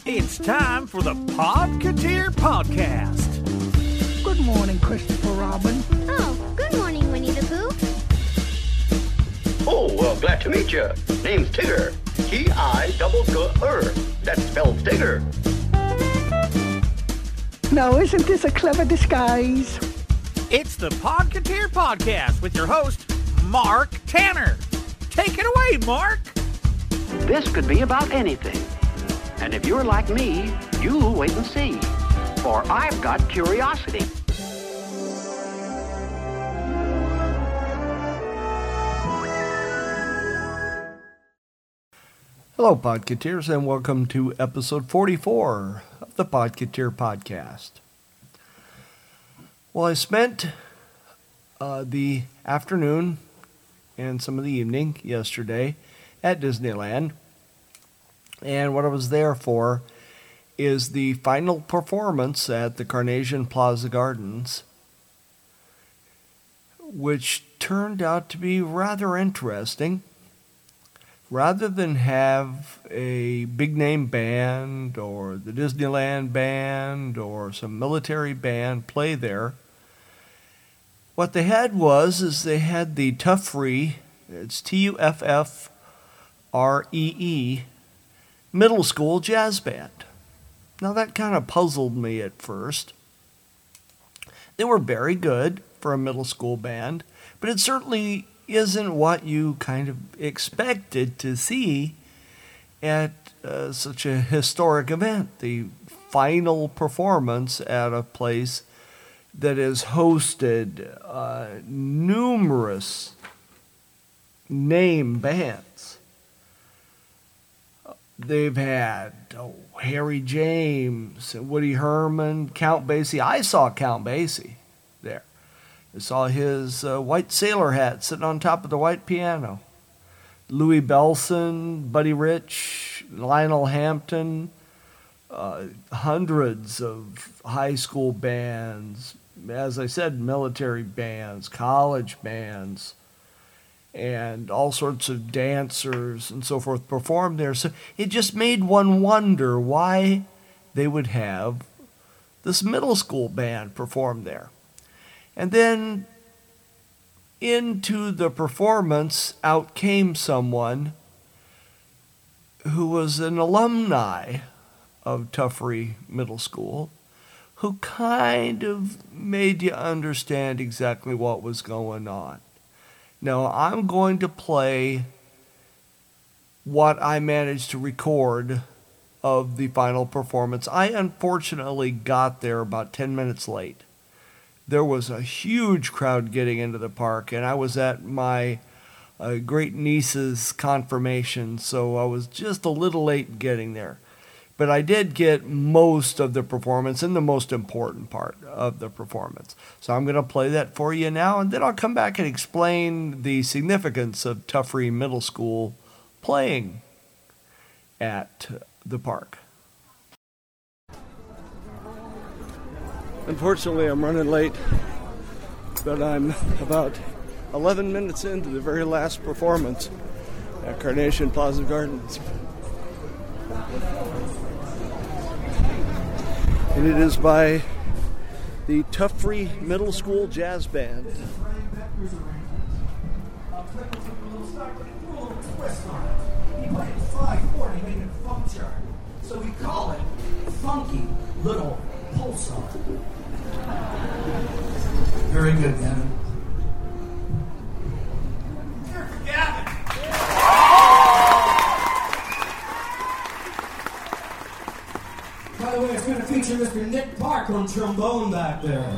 It's time for the Podcateer Podcast. Good morning, Christopher Robin. Oh, good morning, Winnie the Pooh. Oh, well, glad to meet you. Name's Tigger. T-I-double-G-R. That spells Tigger. Now, isn't this a clever disguise? It's the Podcateer Podcast with your host, Mark Tanner. Take it away, Mark. This could be about anything. And if you're like me, you'll wait and see. For I've got curiosity. Hello, Podcateers, and welcome to episode 44 of the Podcateer Podcast. Well, I spent the afternoon and some of the evening yesterday at Disneyland, and what I was there for is the final performance at the Carnation Plaza Gardens, which turned out to be rather interesting. Rather than have a big-name band or the Disneyland band or some military band play there, what they had they had the Tuffree, it's T-U-F-F-R-E-E, middle school jazz band. Now that kind of puzzled me at first. They were very good for a middle school band, but it certainly isn't what you kind of expected to see at such a historic event. The final performance at a place that has hosted numerous name bands. They've had Harry James, Woody Herman, Count Basie. I saw Count Basie there. I saw his white sailor hat sitting on top of the white piano. Louis Bellson, Buddy Rich, Lionel Hampton, hundreds of high school bands, as I said, military bands, college bands, and all sorts of dancers and so forth performed there. So it just made one wonder why they would have this middle school band perform there. And then into the performance, out came someone who was an alumni of Tuffree Middle School, who kind of made you understand exactly what was going on. Now, I'm going to play what I managed to record of the final performance. I unfortunately got there about 10 minutes late. There was a huge crowd getting into the park, and I was at my great niece's confirmation, so I was just a little late getting there. But I did get most of the performance and the most important part of the performance. So I'm going to play that for you now, and then I'll come back and explain the significance of Tuffree Middle School playing at the park. Unfortunately, I'm running late, but I'm about 11 minutes into the very last performance at Carnation Plaza Gardens. And it is by the Tuffree Middle School Jazz Band. So we call it Funky Little Pulsar. Very good, Gavin. Here for Gavin. By the way, it's going to feature Mr. Nick Park on trombone back there.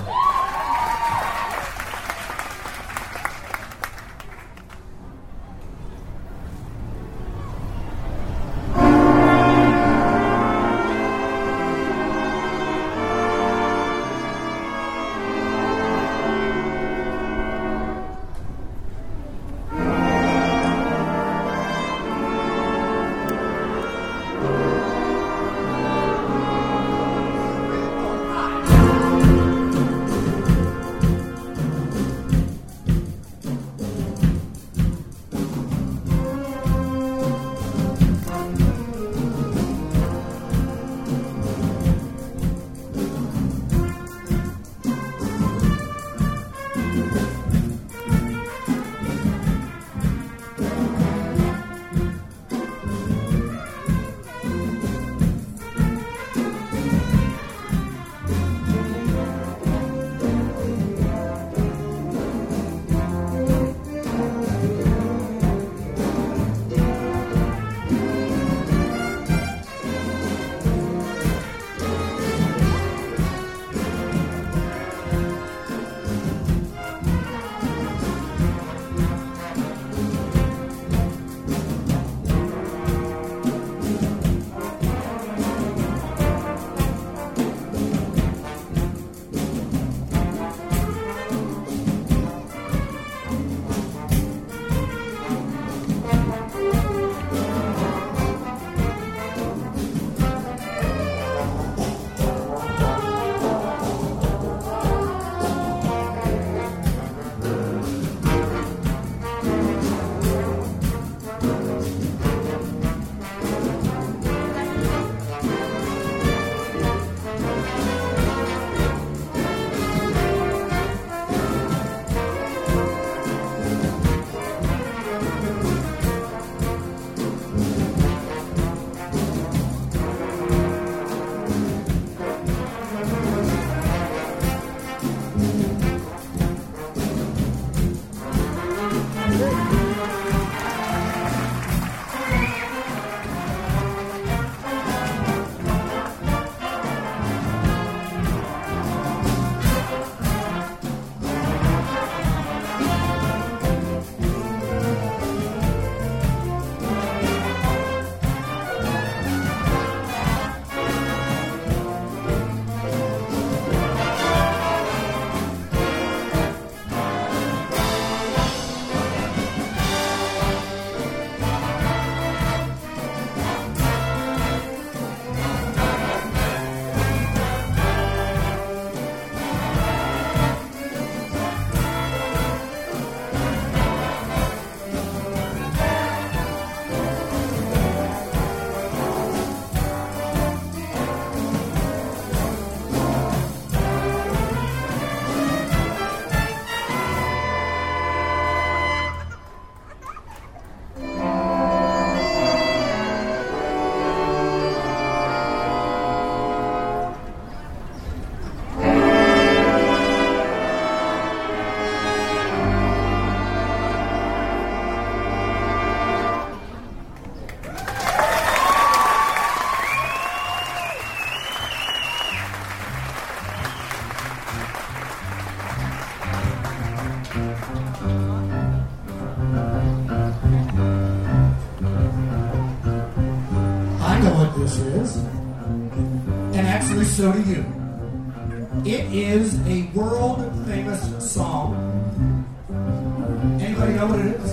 what this is. And actually, so do you. It is a world-famous song. Anybody know what it is?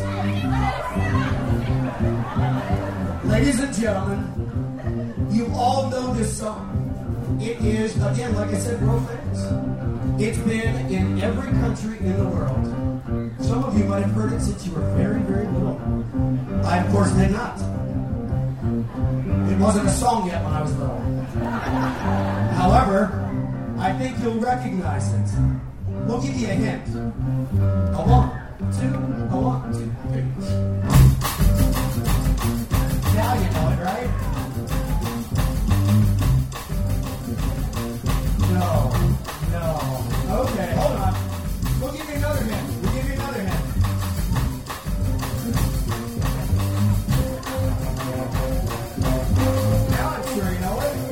Ladies and gentlemen, you all know this song. It is, again, like I said, world famous. It's been in every country in the world. Some of you might have heard it since you were very, very little. I, of course, did not. It wasn't a song yet when I was little. However, I think you'll recognize it. We'll give you a hint. A 1, 2, a 1, 2, 3. Now you know it, right? No. Okay, hold on. We'll give you another hint. Now I'm sure you know it.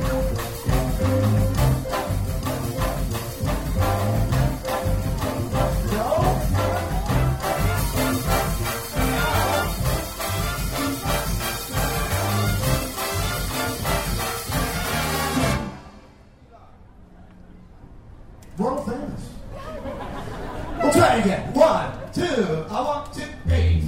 No? World famous. We'll try it again. 1, 2, I want 2, 3.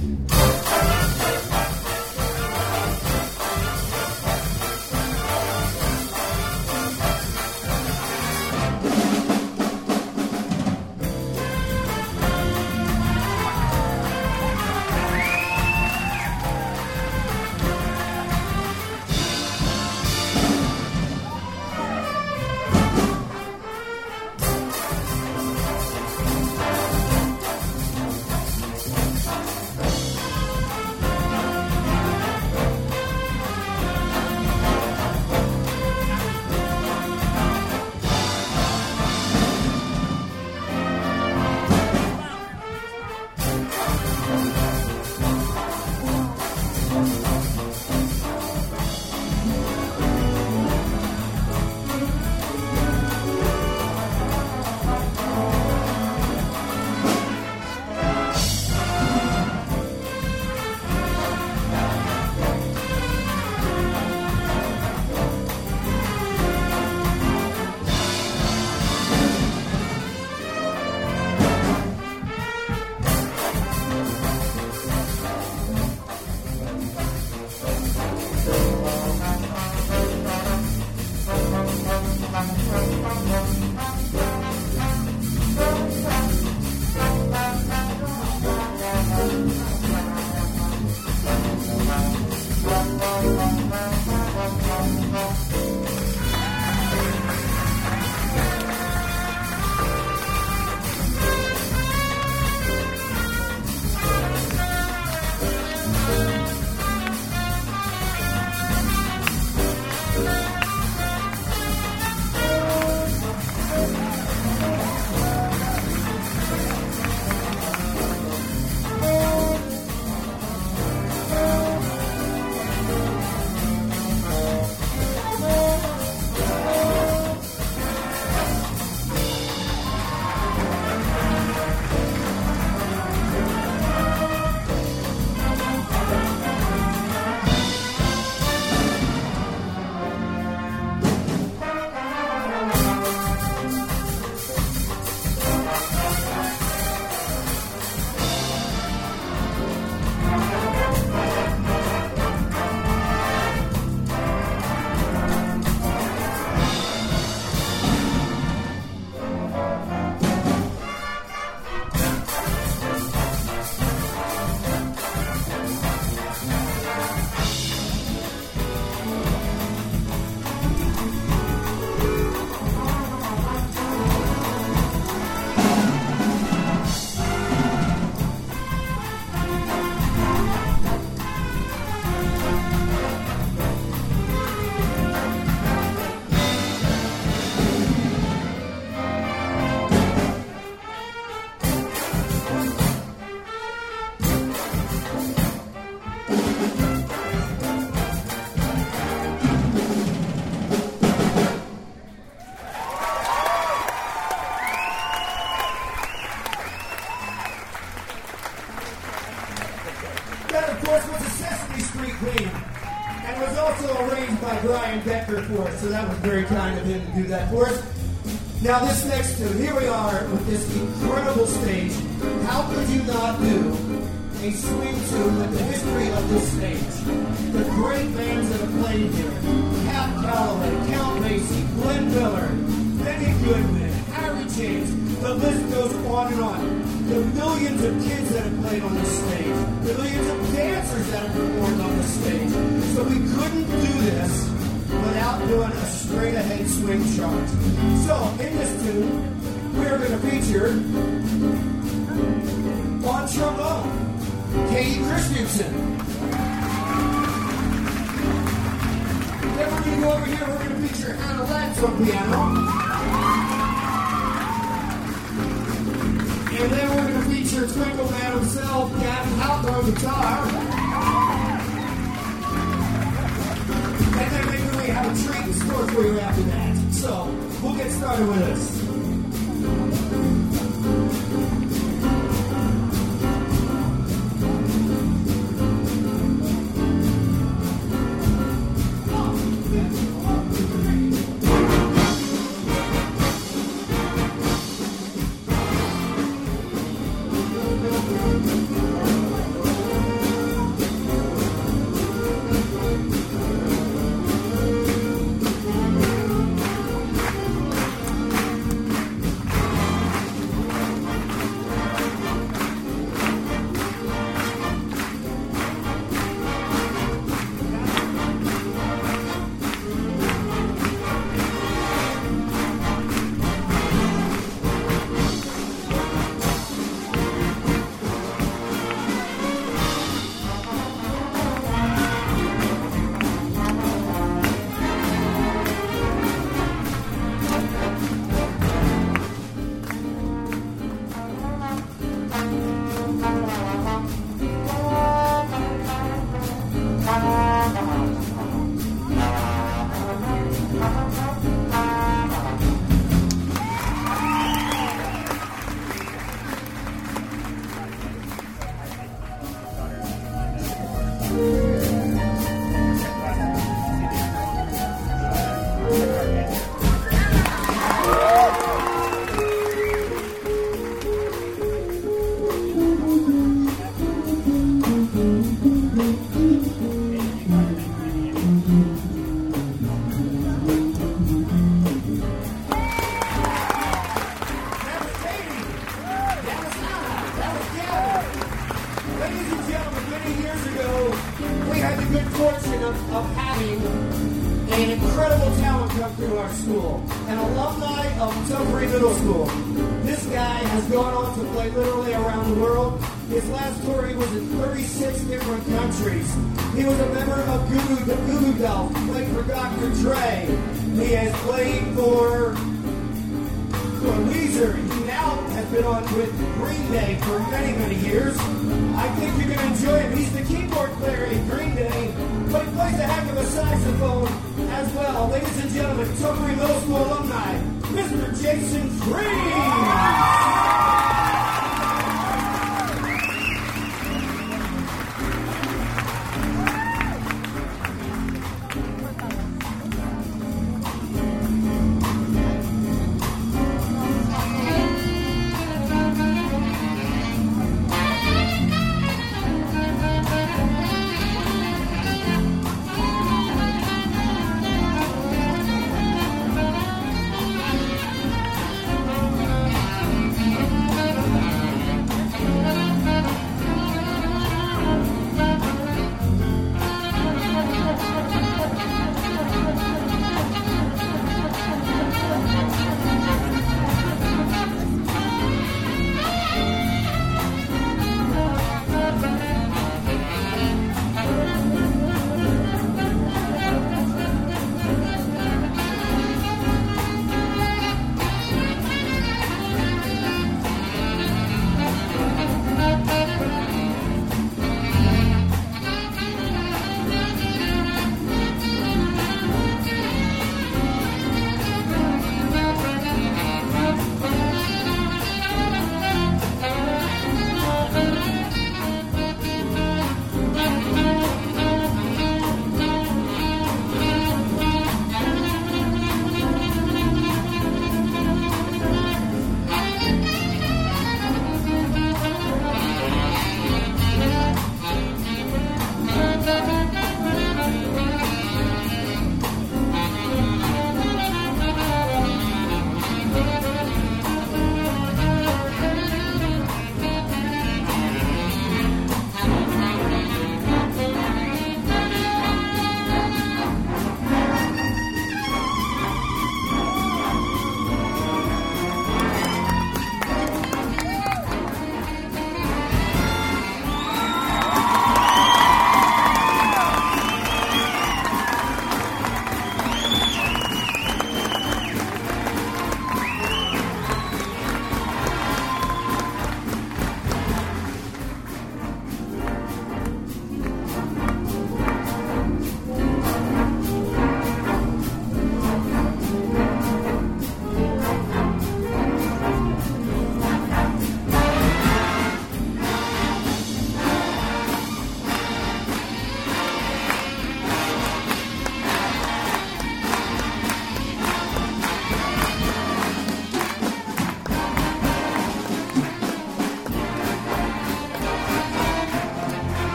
Brian Becker for us, so that was very kind of him to do that for us. Now this next tune, here we are with this incredible stage. How could you not do a swing tune with the history of this stage? The great bands that have played here. Cap Calloway, Count Basie, Glenn Miller, Benny Goodman, Harry James. The list goes on and on. The millions of kids that have played on this stage. The millions of dancers that have performed on this stage. So we couldn't do this without doing a straight-ahead swing chart. So, in this tune, we're going to feature on trombone, Katie Christensen. Then we're going to go over here, we're going to feature Hannah Letts on piano. And then we're going to feature Twinkle Man himself, Gavin Houghton on guitar. And then maybe we have a treat in store for you after that. So, we'll get started with this.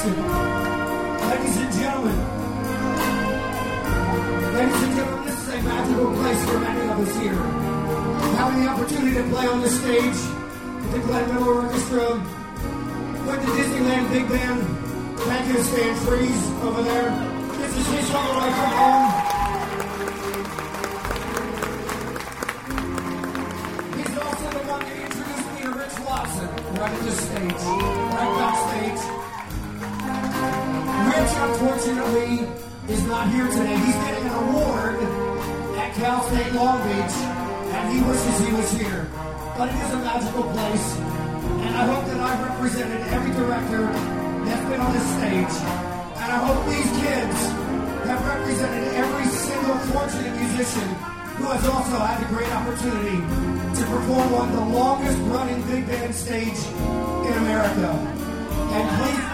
Jackson. Ladies and gentlemen, this is a magical place for many of us here. Having the opportunity to play on this stage with the Glenn Miller Orchestra, with the Disneyland Big Band. Thank you to Stan Freeze over there. This is his all the way from home. He's also the one that introduced me to Rich Watson right at this stage, right backstage. Rich, unfortunately, is not here today. He's getting an award at Cal State Long Beach, and he wishes he was here. But it is a magical place, and I hope that I've represented every director that's been on this stage. And I hope these kids have represented every single fortunate musician who has also had the great opportunity to perform on the longest running big band stage in America. And please,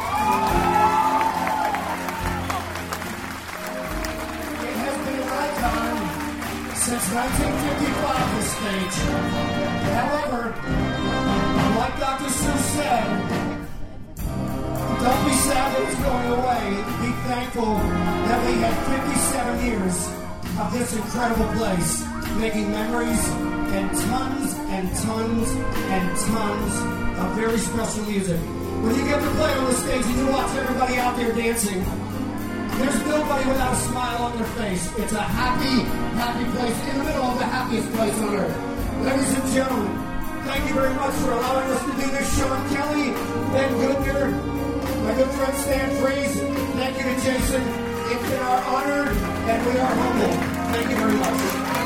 it has been an icon since 1955, this stage. However, like Dr. Seuss said, don't be sad that it's going away. Be thankful that we had 57 years of this incredible place, making memories and tons and tons and tons of very special music. When you get to play on the stage and you watch everybody out there dancing, there's nobody without a smile on their face. It's a happy, happy place in the middle of the happiest place on earth. Ladies and gentlemen, thank you very much for allowing us to do this. Sean Kelly, Ben Goodner, my good friend Stan Freeze, thank you to Jason. It's been our honor, and we are humble. Thank you very much.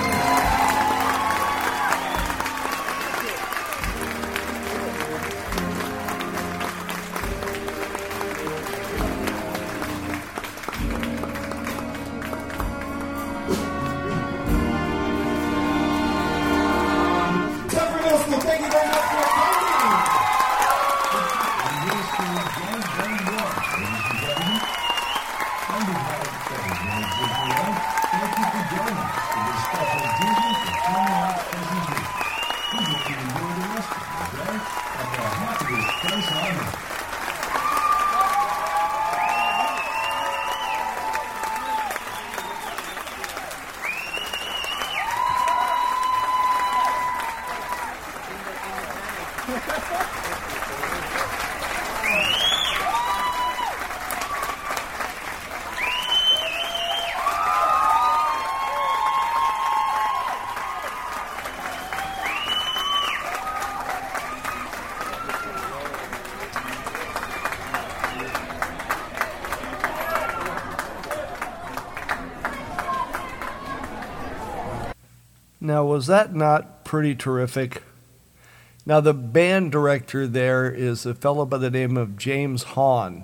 Tucker Middle School, thank you very much for attending. Now, was that not pretty terrific? Now, the band director there is a fellow by the name of James Hahn.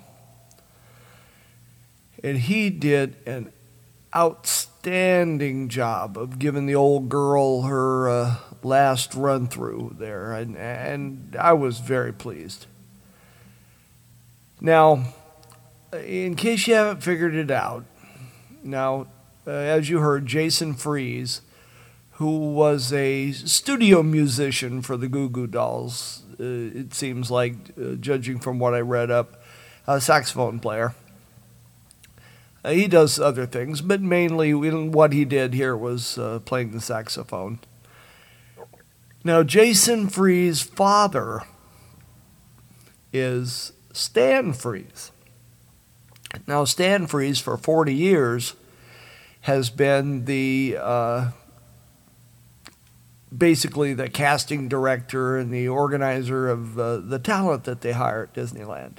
And he did an outstanding job of giving the old girl her last run through there. And I was very pleased. Now, in case you haven't figured it out, as you heard, Jason Freeze, who was a studio musician for the Goo Goo Dolls, it seems like, judging from what I read up, a saxophone player. He does other things, but mainly what he did here was playing the saxophone. Now, Jason Freeze's father is Stan Freeze. Now, Stan Freeze, for 40 years, has been basically the casting director and the organizer of the talent that they hire at Disneyland.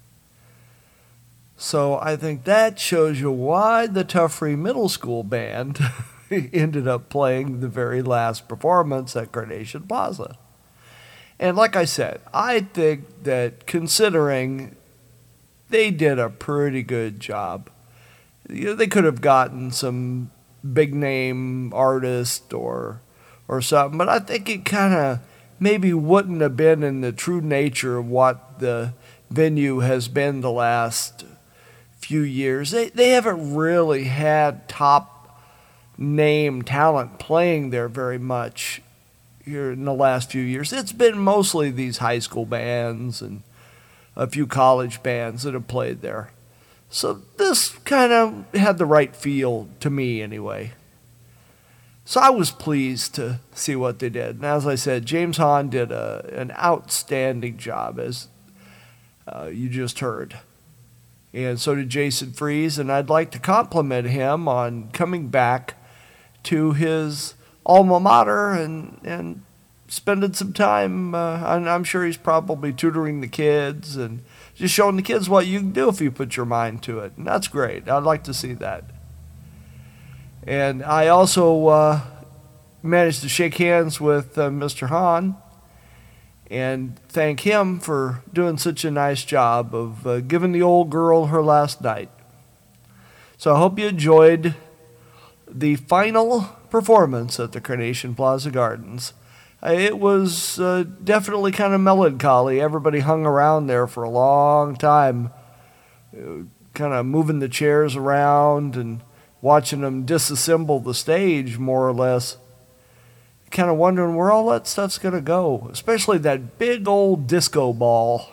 So I think that shows you why the Tuffrey Middle School Band ended up playing the very last performance at Carnation Plaza. And like I said, I think that considering they did a pretty good job, they could have gotten some big name artist or something, but I think it kind of maybe wouldn't have been in the true nature of what the venue has been the last few years. They haven't really had top name talent playing there very much here in the last few years. It's been mostly these high school bands and a few college bands that have played there. So this kind of had the right feel to me anyway. So I was pleased to see what they did. And as I said, James Hahn did an outstanding job, as you just heard. And so did Jason Fries, and I'd like to compliment him on coming back to his alma mater and spending some time. I'm sure he's probably tutoring the kids and just showing the kids what you can do if you put your mind to it. And that's great. I'd like to see that. And I also managed to shake hands with Mr. Hahn and thank him for doing such a nice job of giving the old girl her last night. So I hope you enjoyed the final performance at the Carnation Plaza Gardens. It was definitely kind of melancholy. Everybody hung around there for a long time, kind of moving the chairs around and watching them disassemble the stage, more or less. Kind of wondering where all that stuff's going to go, especially that big old disco ball.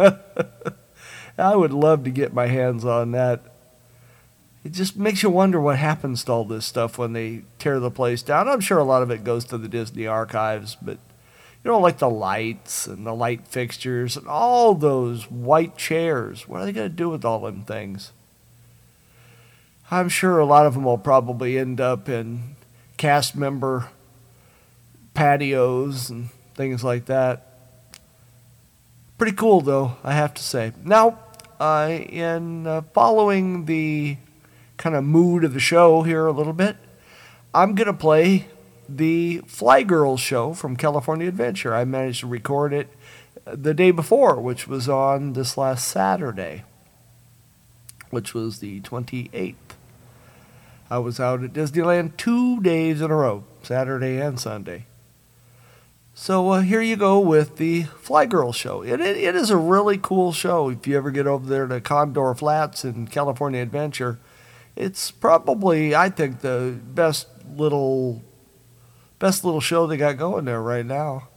I would love to get my hands on that. It just makes you wonder what happens to all this stuff when they tear the place down. I'm sure a lot of it goes to the Disney archives, but like the lights and the light fixtures and all those white chairs. What are they going to do with all them things? I'm sure a lot of them will probably end up in cast member patios and things like that. Pretty cool, though, I have to say. Now, in following the kind of mood of the show here a little bit, I'm going to play the Fly Girls show from California Adventure. I managed to record it the day before, which was on this last Saturday, which was the 28th. I was out at Disneyland 2 days in a row, Saturday and Sunday. So here you go with the Fly Girls show. It is a really cool show. If you ever get over there to Condor Flats in California Adventure, it's probably, I think, the best little show they got going there right now.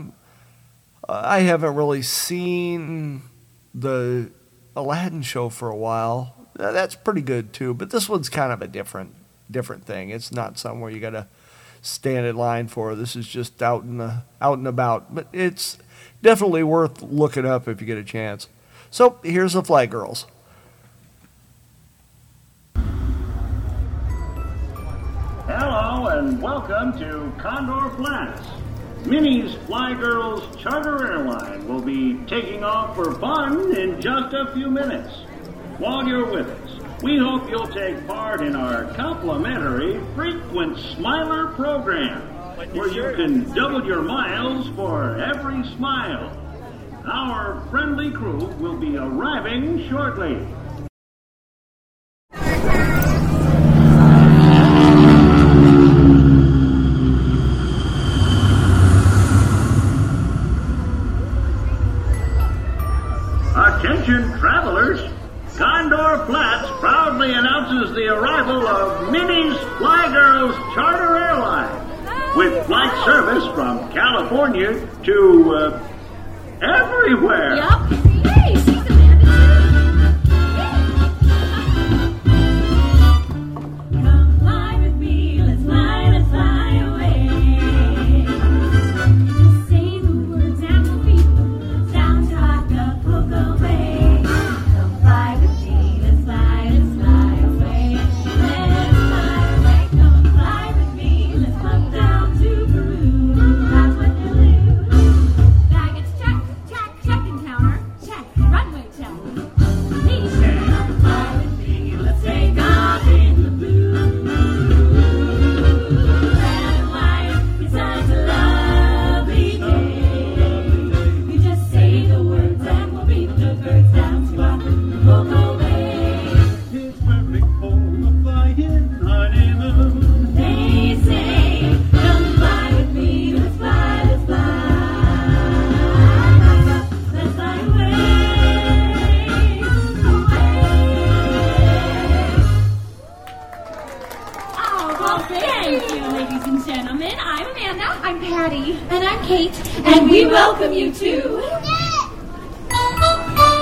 I haven't really seen the Aladdin show for a while. That's pretty good too, but this one's kind of a different thing. It's not somewhere you gotta stand in line for. This is just out and about, but it's definitely worth looking up if you get a chance. So here's the Fly Girls. Hello and welcome to Condor Flats. Minnie's Fly Girls charter airline will be taking off for fun in just a few minutes. While you're with us, we hope you'll take part in our complimentary Frequent Smiler program, where you can double your miles for every smile. Our friendly crew will be arriving shortly. Attention travelers, Condor Flats proudly announces the arrival of Minnie's Fly Girls charter airline with flight service from California to everywhere. Yup. Hey, she's Amanda. Come fly with me, let's fly away. Just say the words and we'll be down to Acapulco Bay. Come fly with me, let's fly away. Let's fly away, come fly with me, let's float down to Peru. That's what they'll do. Baggage check, check-in counter, check, runway check. Please come fly with me, let's take off in the blue. And life is such a lovely day. You just say the words and we'll beat the birds down to Acapulco Bay. It's very cold to fly in honeymoon. They say, come fly with me, let's fly. Let's fly away, Oh, well, thank you, ladies and gentlemen. I'm Amanda. I'm Patty. And I'm Kate. And we welcome you to...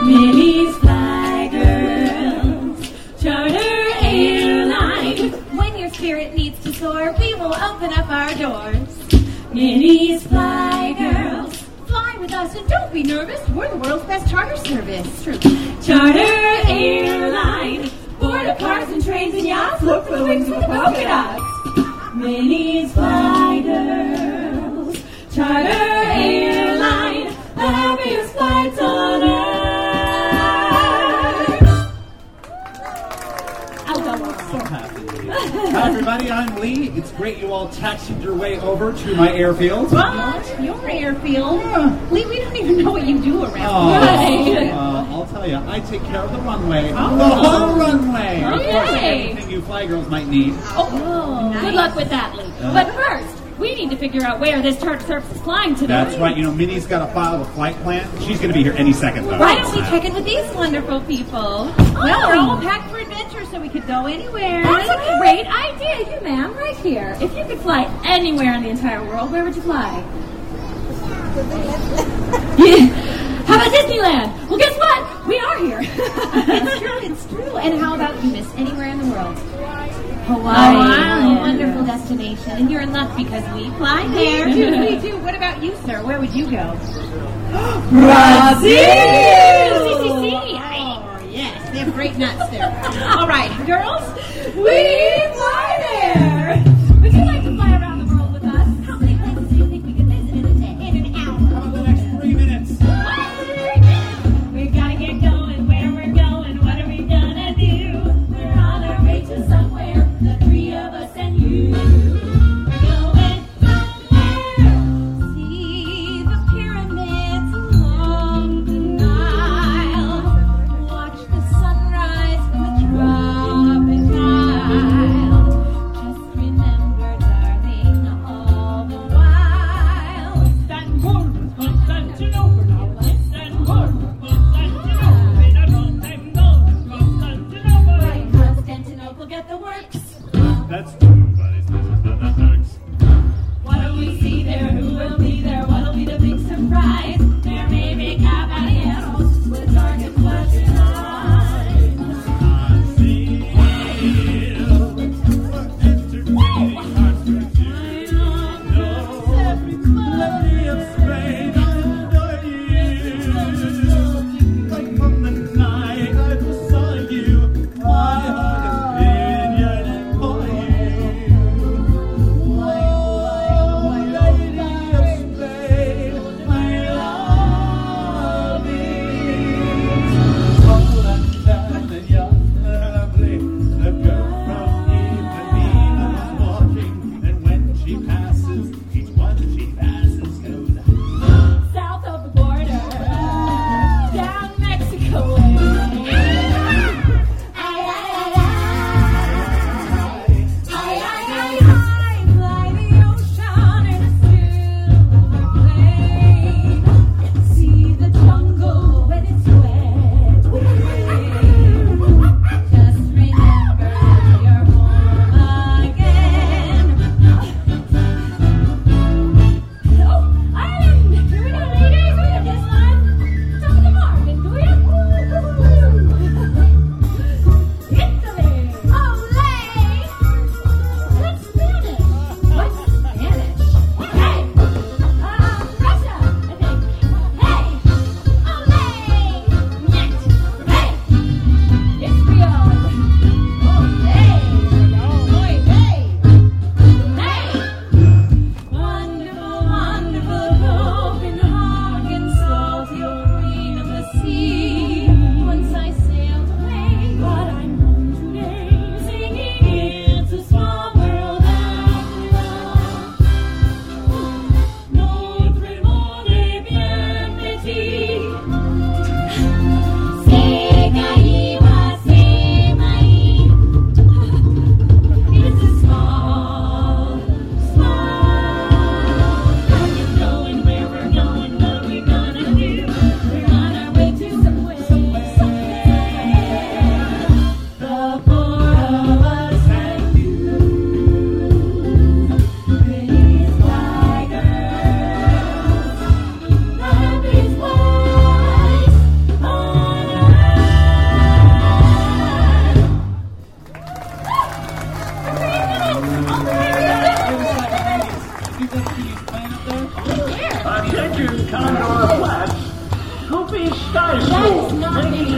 Minnie's Fly Girls Charter Airline. When your spirit needs to soar, we will open up our doors. Minnie's Fly Girls. Fly with us and don't be nervous. We're the world's best charter service. True. Charter Airline. Board of cars and trains and yachts. Look for the wings with the polka dots. Minnie's Fly Girls. Charter Airline. The happiest flights on earth. I'll go over. Hi everybody, I'm Lee. It's great you all taxied your way over to my airfield. What? Your airfield? Yeah. Lee, we don't even know what you do around here. I'll tell you, I take care of the runway. Oh. The whole runway. Of course, Okay. anything you fly girls might need. Oh, nice. Good luck with that, Lee. But first, we need to figure out where this charter service is flying today. That's right. You know, Minnie's got to file a flight plan. She's going to be here any second, though. Why don't we check in with these wonderful people? Well, we're all packed for adventure, so we could go anywhere. That's a great idea, you ma'am, right here. If you could fly anywhere in the entire world, where would you fly? How about Disneyland? Well, guess what? We are here. It's true. And how about you, miss, anywhere in the world? Hawaii. A wonderful destination. And you're in luck because we fly there. We do. What about you, sir? Where would you go? Brazil! CCC. Oh, yes. They have great nuts there. All right, girls. We fly there. Would you like to fly around the world with us? How many places do you think we could visit in a day? In an hour? How about the next 3 minutes? We gotta get going. Where we're going? What are we gonna do? We're on our way to somewhere. The three of us and you. We're going somewhere. See the pyramids along the Nile. Watch the sunrise from the tropic Isle.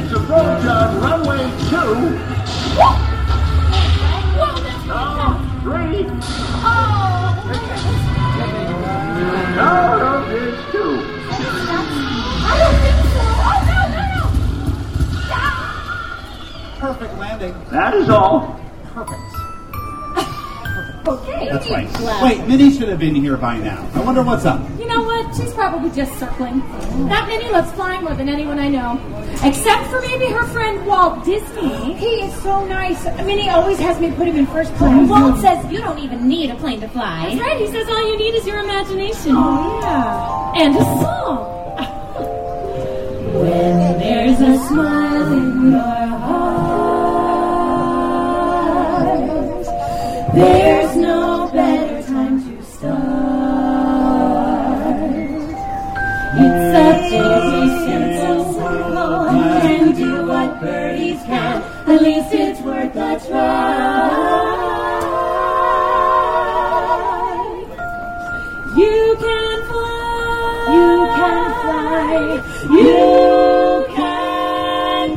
Please approach on runway 2. Count 3. Count is 2. I don't think so. Oh, no. Perfect landing. That is all. Perfect. Okay. That's right. Wait, Minnie should have been here by now. I wonder what's up. You know what? She's probably just circling. That Minnie loves flying more than anyone I know. Except for maybe her friend Walt Disney. He is so nice. Minnie always has me put him in first class. Walt says you don't even need a plane to fly. That's right. He says all you need is your imagination. Oh, yeah. And a song. When there's a smile in your heart, there's no better time to start. It's such easy, simple. You can do what birdies can. At least it's worth a try. You can fly. You can fly. You can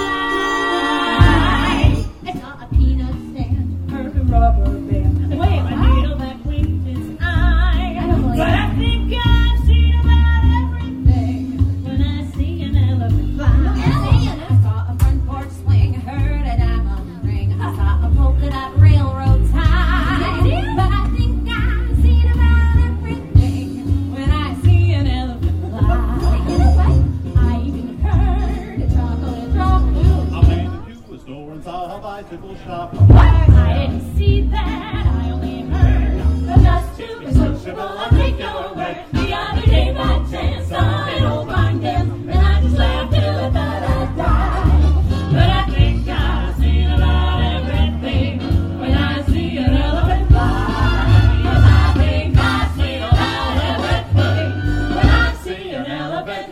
fly. It's not a peanut stand or a rubber band. Wait, a needle that winks its eye. But I think I've seen about everything when I see an elephant fly. I saw a front porch swing, heard a diamond ring. I saw a polka dot railroad tie. But I think I've seen about everything when I see an elephant fly. You know what? I even heard a chocolate drop. I went to a store and saw a bicycle shop. I didn't see that, I only heard the dust to be sociable. I'll take your word. The other day by chance on an old barn dam, and I just laughed till I thought I'd die. But I think I've seen about everything when I see an elephant fly. Yes, I think I've seen about everything when I see an elephant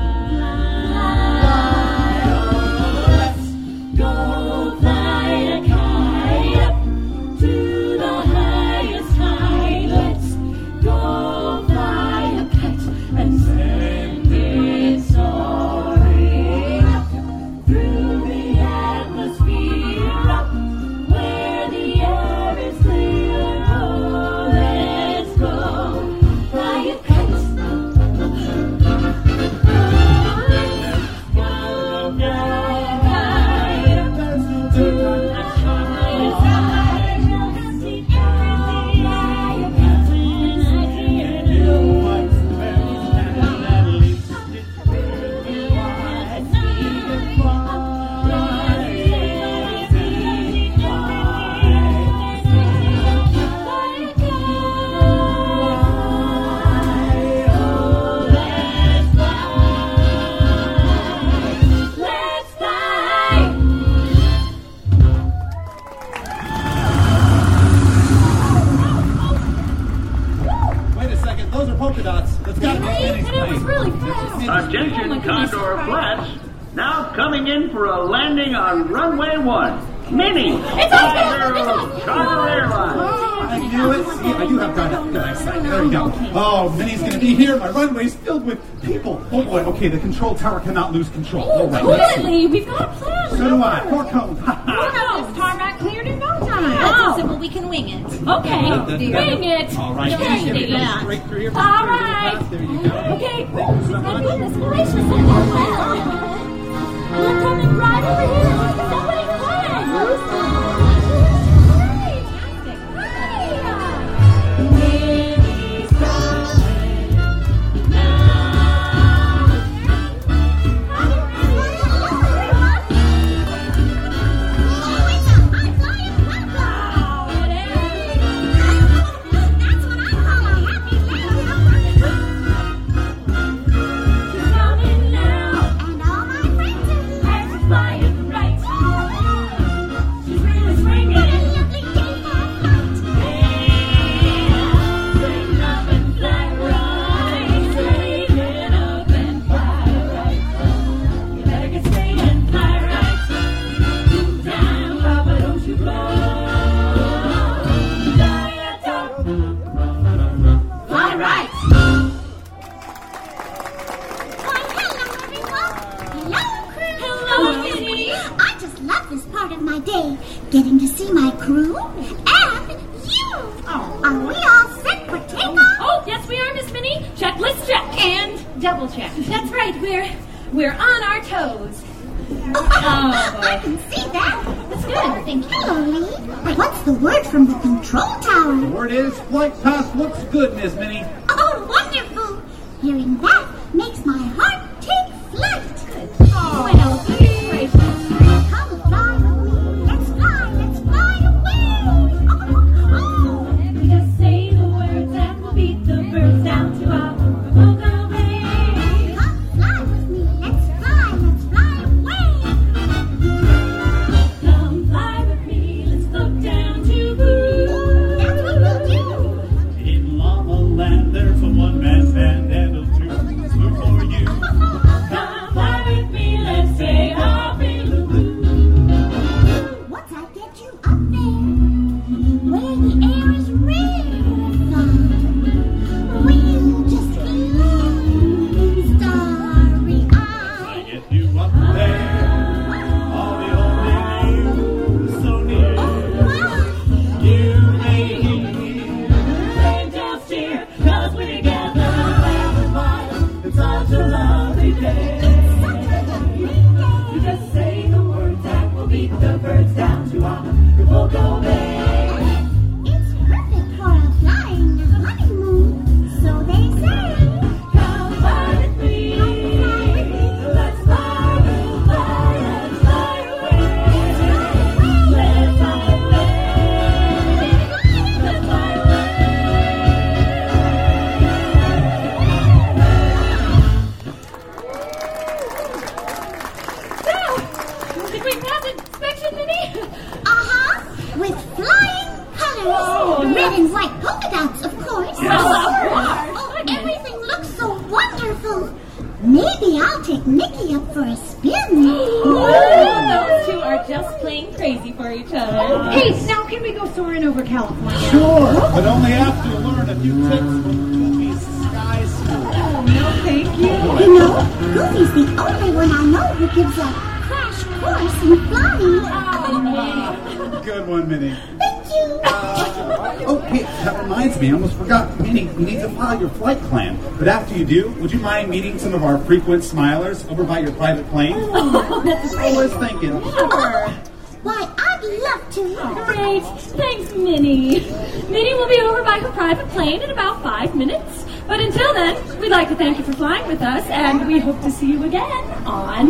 fly. Let's go fly a kite up to the highest height. Let's go fly a kite and send it soaring up through the atmosphere, up where the air is clear. Oh, let's go fly a kite. Let's fly! Wait a second, those are polka dots. That's got to be Minnie's And it was plane. really fast. Attention, Oh my goodness, Condor right. Flats. Now coming in for a landing on runway 1. Minnie, It's us, Girl Charter Airlines. I knew it. See, I do have good eyesight. There you go. Oh, Minnie's going to be here. My runway's filled with people. Oh boy, okay, the control tower cannot lose control. All right, let's see. Definitely. We've got a plan. So do I. 4 cones. Ha ha. This tarmac cleared in no time. That's so simple, we can wing it. Okay. Wing it. All right, Okay. Minnie's going to go Yeah. straight through here. All right. There you go. Okay. She's going to be inspirational. We're coming right over here. Somebody flag. Minnie's coming now. And all my friends are flying right. crew, and you. Are we all set for takeoff? Oh, yes, we are, Miss Minnie. Checklist check and double check. That's right. We're on our toes. I can see that. That's good. Thank you. Hello, Lee. What's the word from the control tower? The word is flight path looks good, Miss Minnie. Oh, wonderful. Hearing that makes my heart take flight. Good. Oh, well, goodness gracious. Come fly with me. Let's fly away. We just say the words and we'll beat the birds down to our Cocoa Bay. Come fly with me. Let's fly away. Come fly with me. Let's float down to Boo. That's what we'll do. In Llama Land, there's a one-man band and a two for you. Come fly with me. Let's say happy Lulu. Once I get you up there, where the air is rarefied, we'll just glide starry-eyed. Get you up there, I'll be holding you so near. You may hear Rain just here, 'cause we're together. Laugh and smile. It's such a lovely day. You just say the words and we'll beat the birds down to Acapulco Bay. It's perfect for a flying honeymoon, so they say. Come fly with me. Let's fly, we'll fly, let's fly away. Let's fly away. Let's fly away. So, did we pass inspection, Minnie? Uh-huh, with flying colors. Red and white polka dots, of course. Well, of course. Oh, everything looks so wonderful. Maybe I'll take Mickey up for a spin. Those two are just plain crazy for each other. Hey, now can we go soaring over California? Sure, but only after you learn a few tips from Goofy's Sky School. Oh, no, thank you. You know, Goofy's the only one I know who gives a crash course in flying. Good one, Minnie. Thank you. Oh, hey, that reminds me, I almost forgot. Minnie, you need to file your flight plan. But after you do, would you mind meeting some of our frequent smilers over by your private plane? That's I was thinking. Why, I'd love to. great. Thanks, Minnie. Minnie will be over by her private plane in about 5 minutes. But until then, we'd like to thank you for flying with us, and we hope to see you again on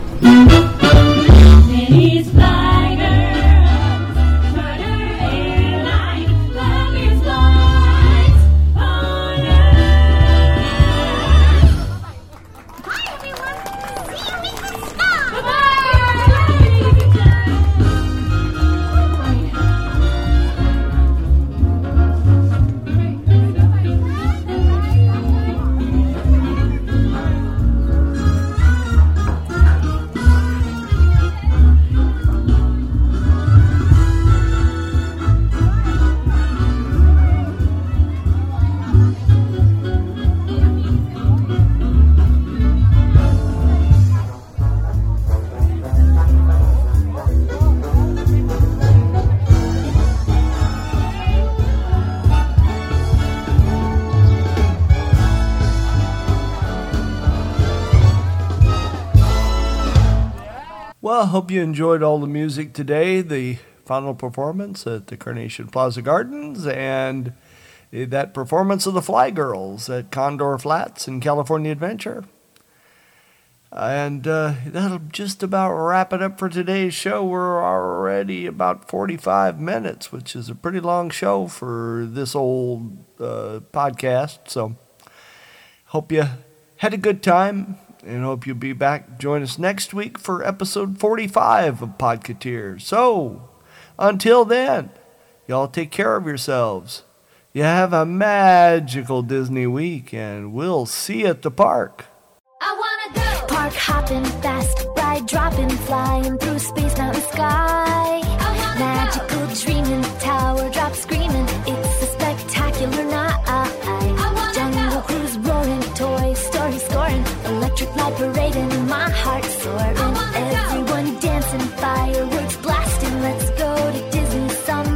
Minnie's Fly Girls, Charter Airline, Fabulous Flights on Earth. Bye, everyone. See you in the sky. Well, I hope you enjoyed all the music today, the final performance at the Carnation Plaza Gardens, and that performance of the Fly Girls at Condor Flats in California Adventure. And that'll just about wrap it up for today's show. We're already about 45 minutes, which is a pretty long show for this old podcast. So hope you had a good time. And hope you'll be back. Join us next week for episode 45 of Podcateers. So, until then, y'all take care of yourselves. You have a magical Disney week, and we'll see you at the park. I wanna go park hopping, fast ride, dropping, flying through space, mountain, sky. Magical dreaming, tower drop screaming. It's a spectacular night. Jungle cruise roaring, Toy Story scoring, electric light parading, my heart soaring. Everyone dancing, fireworks blasting. Let's go to Disney some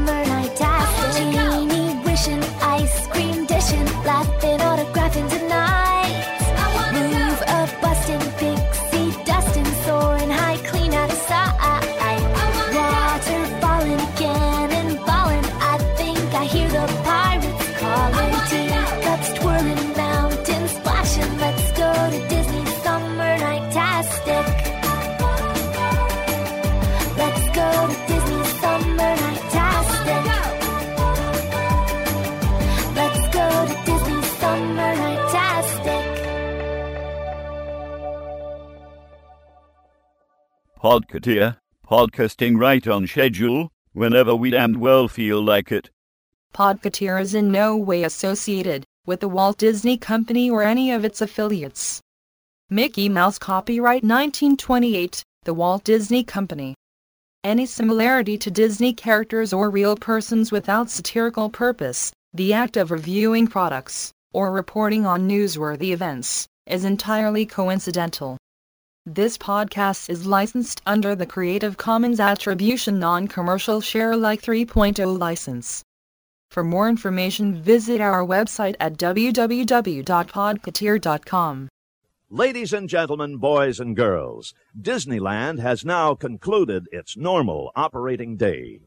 Podcateer, podcasting right on schedule, whenever we damned well feel like it. Podcateer is in no way associated with the Walt Disney Company or any of its affiliates. Mickey Mouse copyright 1928, The Walt Disney Company. Any similarity to Disney characters or real persons without satirical purpose, the act of reviewing products, or reporting on newsworthy events, is entirely coincidental. This podcast is licensed under the Creative Commons Attribution Non-Commercial Share-alike 3.0 license. For more information, visit our website at www.podcateer.com. Ladies and gentlemen, boys and girls, Disneyland has now concluded its normal operating day.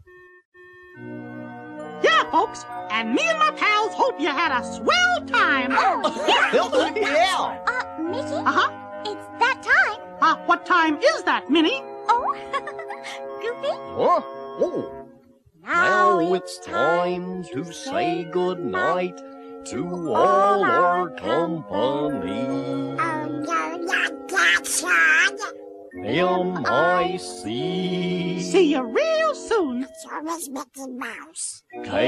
Yeah, folks, and me and my pals hope you had a swell time. Yeah. Mickey? Uh-huh. It's that time. What time is that, Minnie? Oh, Goofy? Huh? Oh. Now it's time to say goodnight to all our company. M-I-C. See you real soon. It's always Mickey Mouse.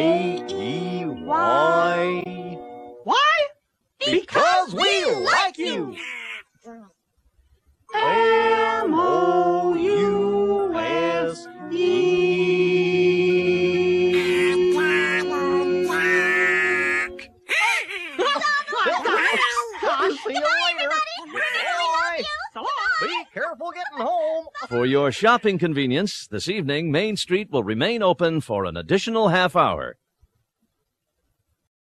K-E-Y. Why? Because we like you. M-O-U-S-E. See you later. Bye. Be careful getting home. For your shopping convenience, this evening, Main Street will remain open for an additional half hour.